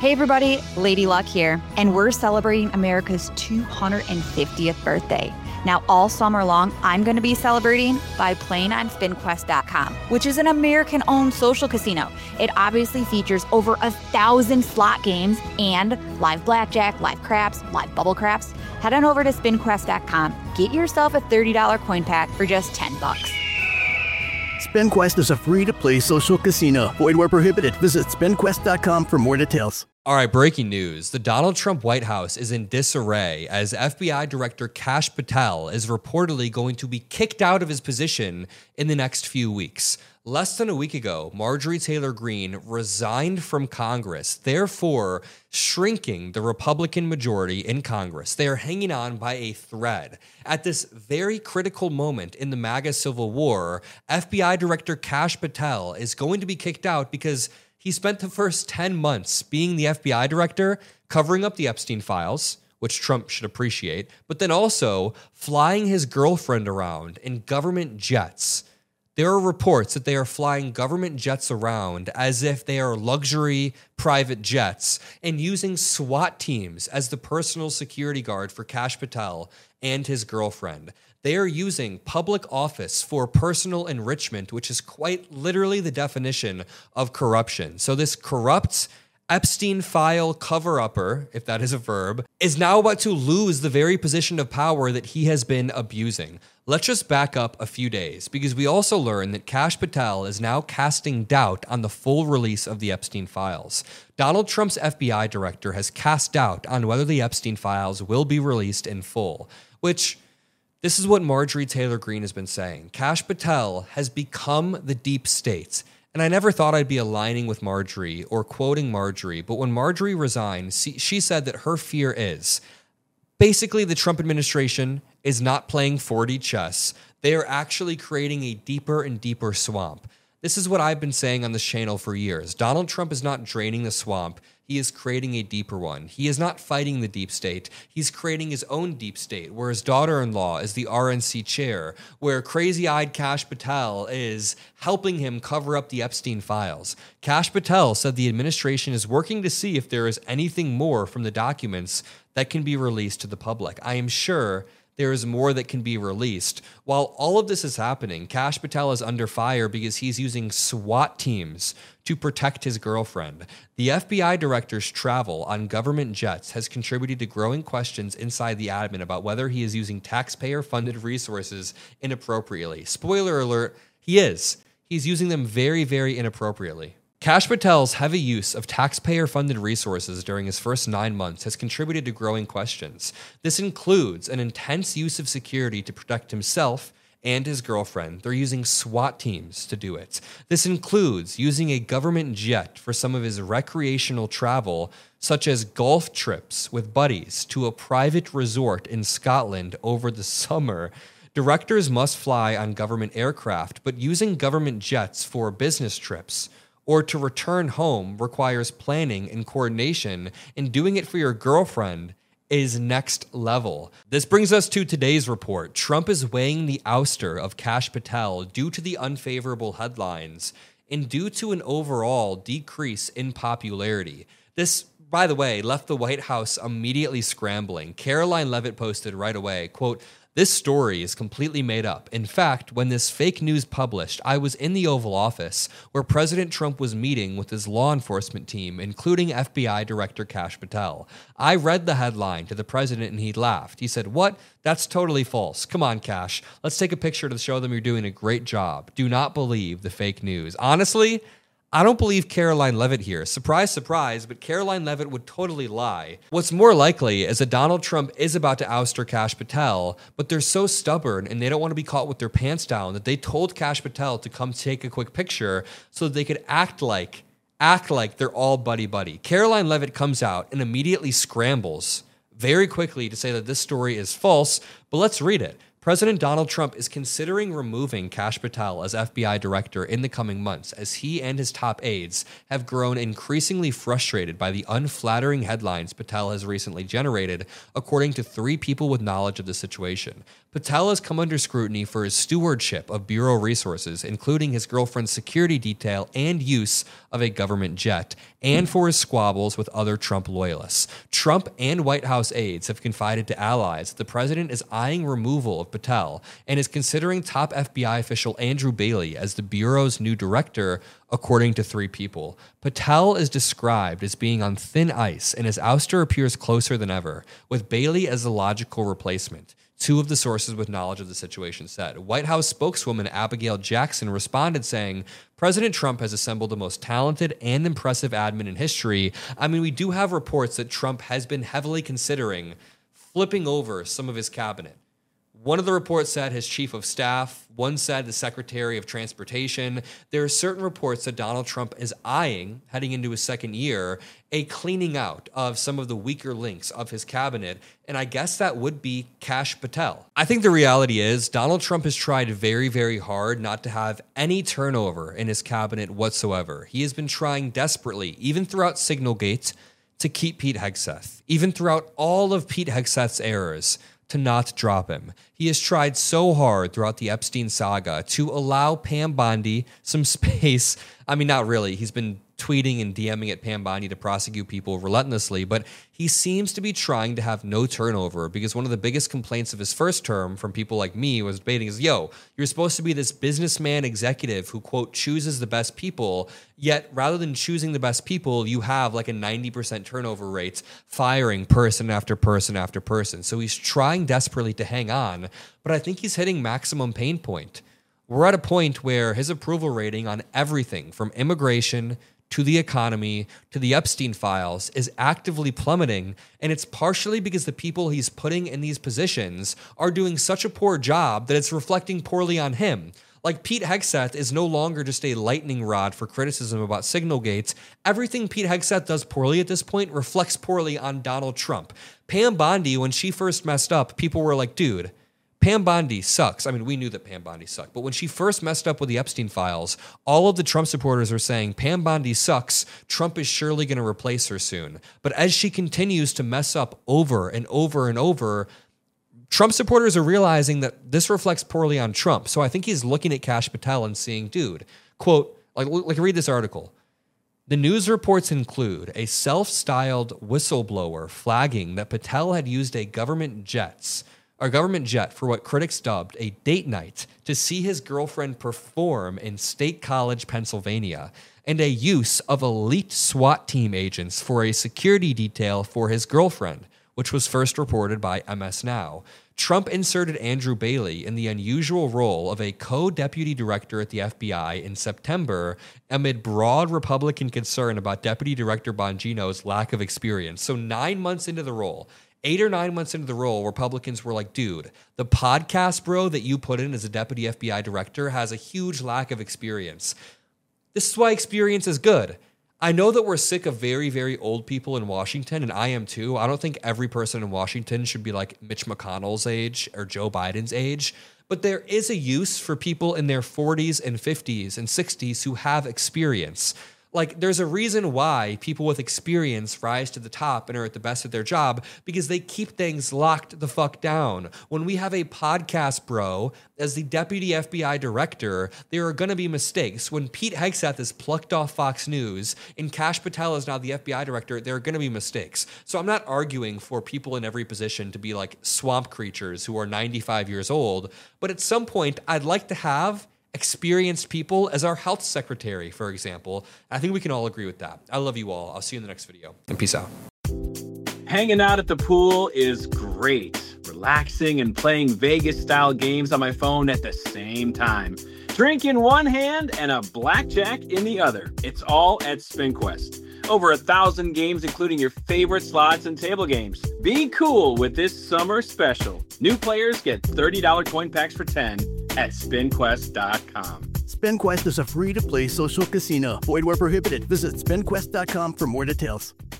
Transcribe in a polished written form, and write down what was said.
Hey everybody, Lady Luck here, and we're celebrating America's 250th birthday. Now, all summer long, I'm going to be celebrating by playing on SpinQuest.com, which is an American-owned social casino. It obviously features over 1,000 slot games and live blackjack, live craps, live bubble craps. Head on over to SpinQuest.com, get yourself a $30 coin pack for just $10. SpinQuest is a free-to-play social casino. Void where prohibited. Visit SpinQuest.com for more details. All right, breaking news. The Donald Trump White House is in disarray as FBI Director Kash Patel is reportedly going to be kicked out of his position in the next few weeks. Less than a week ago, Marjorie Taylor Greene resigned from Congress, therefore shrinking the Republican majority in Congress. They are hanging on by a thread. At this very critical moment in the MAGA Civil War, FBI Director Kash Patel is going to be kicked out because he spent the first 10 months being the FBI director, covering up the Epstein files, which Trump should appreciate, but then also flying his girlfriend around in government jets. There are reports that they are flying government jets around as if they are luxury private jets and using SWAT teams as the personal security guard for Kash Patel and his girlfriend. They are using public office for personal enrichment, which is quite literally the definition of corruption. So this corrupt Epstein file cover-upper, if that is a verb, is now about to lose the very position of power that he has been abusing. Let's just back up a few days, because we also learned that Kash Patel is now casting doubt on the full release of the Epstein files. Donald Trump's FBI director has cast doubt on whether the Epstein files will be released in full, which... This is what Marjorie Taylor Greene has been saying. Kash Patel has become the deep state. And I never thought I'd be aligning with Marjorie or quoting Marjorie, but when Marjorie resigned, she said that her fear is basically the Trump administration is not playing 4D chess. They are actually creating a deeper and deeper swamp. This is what I've been saying on this channel for years. Donald Trump is not draining the swamp. He is creating a deeper one. He is not fighting the deep state. He's creating his own deep state, where his daughter-in-law is the RNC chair, where crazy-eyed Kash Patel is helping him cover up the Epstein files. Kash Patel said the administration is working to see if there is anything more from the documents that can be released to the public. I am sure there is more that can be released. While all of this is happening, Kash Patel is under fire because he's using SWAT teams to protect his girlfriend. The FBI director's travel on government jets has contributed to growing questions inside the admin about whether he is using taxpayer-funded resources inappropriately. Spoiler alert, he is. He's using them very, very inappropriately. Kash Patel's heavy use of taxpayer-funded resources during his first 9 months has contributed to growing questions. This includes an intense use of security to protect himself and his girlfriend. They're using SWAT teams to do it. This includes using a government jet for some of his recreational travel, such as golf trips with buddies to a private resort in Scotland over the summer. Directors must fly on government aircraft, but using government jets for business trips or to return home requires planning and coordination, and doing it for your girlfriend is next level. This brings us to today's report. Trump is weighing the ouster of Kash Patel due to the unfavorable headlines and due to an overall decrease in popularity. This, by the way, left the White House immediately scrambling. Caroline Leavitt posted right away, quote, "This story is completely made up. In fact, when this fake news published, I was in the Oval Office where President Trump was meeting with his law enforcement team, including FBI Director Kash Patel. I read the headline to the president and he laughed. He said, 'What? That's totally false. Come on, Kash. Let's take a picture to show them you're doing a great job. Do not believe the fake news.'" Honestly, I don't believe Caroline Leavitt here. Surprise, surprise, but Caroline Leavitt would totally lie. What's more likely is that Donald Trump is about to ouster Kash Patel, but they're so stubborn and they don't want to be caught with their pants down that they told Kash Patel to come take a quick picture so that they could act like they're all buddy-buddy. Caroline Leavitt comes out and immediately scrambles very quickly to say that this story is false, but let's read it. President Donald Trump is considering removing Kash Patel as FBI director in the coming months as he and his top aides have grown increasingly frustrated by the unflattering headlines Patel has recently generated, according to 3 people with knowledge of the situation. Patel has come under scrutiny for his stewardship of Bureau resources, including his girlfriend's security detail and use of a government jet, and for his squabbles with other Trump loyalists. Trump and White House aides have confided to allies that the president is eyeing removal of Patel and is considering top FBI official Andrew Bailey as the Bureau's new director, according to 3 people. Patel is described as being on thin ice, and his ouster appears closer than ever, with Bailey as the logical replacement. 2 of the sources with knowledge of the situation said. White House spokeswoman Abigail Jackson responded saying, President Trump has assembled the most talented and impressive admin in history. I mean, we do have reports that Trump has been heavily considering flipping over some of his cabinet. One of the reports said his chief of staff. One said the secretary of transportation. There are certain reports that Donald Trump is eyeing, heading into his second year, a cleaning out of some of the weaker links of his cabinet. And I guess that would be Kash Patel. I think the reality is Donald Trump has tried very, very hard not to have any turnover in his cabinet whatsoever. He has been trying desperately, even throughout Signalgate, to keep Pete Hegseth. Even throughout all of Pete Hegseth's errors, to not drop him. He has tried so hard throughout the Epstein saga to allow Pam Bondi some space. I mean, not really. He's been tweeting and DMing at Pam Bondi to prosecute people relentlessly, but he seems to be trying to have no turnover because one of the biggest complaints of his first term from people like me was debating is, you're supposed to be this businessman executive who, quote, chooses the best people, yet rather than choosing the best people, you have like a 90% turnover rate, firing person after person after person. So he's trying desperately to hang on, but I think he's hitting maximum pain point. We're at a point where his approval rating on everything from immigration to the economy, to the Epstein files, is actively plummeting, and it's partially because the people he's putting in these positions are doing such a poor job that it's reflecting poorly on him. Like, Pete Hegseth is no longer just a lightning rod for criticism about Signalgate. Everything Pete Hegseth does poorly at this point reflects poorly on Donald Trump. Pam Bondi, when she first messed up, people were like, dude, Pam Bondi sucks. I mean, we knew that Pam Bondi sucked, but when she first messed up with the Epstein files, all of the Trump supporters were saying, Pam Bondi sucks. Trump is surely going to replace her soon. But as she continues to mess up over and over and over, Trump supporters are realizing that this reflects poorly on Trump. So I think he's looking at Kash Patel and seeing, dude, quote, like read this article. The news reports include a self-styled whistleblower flagging that Patel had used a government jet for what critics dubbed a date night to see his girlfriend perform in State College, Pennsylvania, and a use of elite SWAT team agents for a security detail for his girlfriend, which was first reported by MS Now. Trump inserted Andrew Bailey in the unusual role of a co-deputy director at the FBI in September amid broad Republican concern about Deputy Director Bongino's lack of experience. So 9 months into the role, 8 or 9 months into the role, Republicans were like, dude, the podcast bro that you put in as a deputy FBI director has a huge lack of experience. This is why experience is good. I know that we're sick of very, very old people in Washington, and I am too. I don't think every person in Washington should be like Mitch McConnell's age or Joe Biden's age, but there is a use for people in their 40s and 50s and 60s who have experience. Like, there's a reason why people with experience rise to the top and are at the best at their job, because they keep things locked the fuck down. When we have a podcast bro as the deputy FBI director, there are going to be mistakes. When Pete Hegseth is plucked off Fox News and Kash Patel is now the FBI director, there are going to be mistakes. So I'm not arguing for people in every position to be like swamp creatures who are 95 years old, but at some point I'd like to have experienced people as our health secretary, for example. I think we can all agree with that. I love you all. I'll see you in the next video, and peace out. Hanging out at the pool is great. Relaxing and playing Vegas-style games on my phone at the same time. Drink in one hand and a blackjack in the other. It's all at SpinQuest. Over 1,000 games, including your favorite slots and table games. Be cool with this summer special. New players get $30 coin packs for 10 at SpinQuest.com. SpinQuest is a free-to-play social casino. Void where prohibited. Visit SpinQuest.com for more details.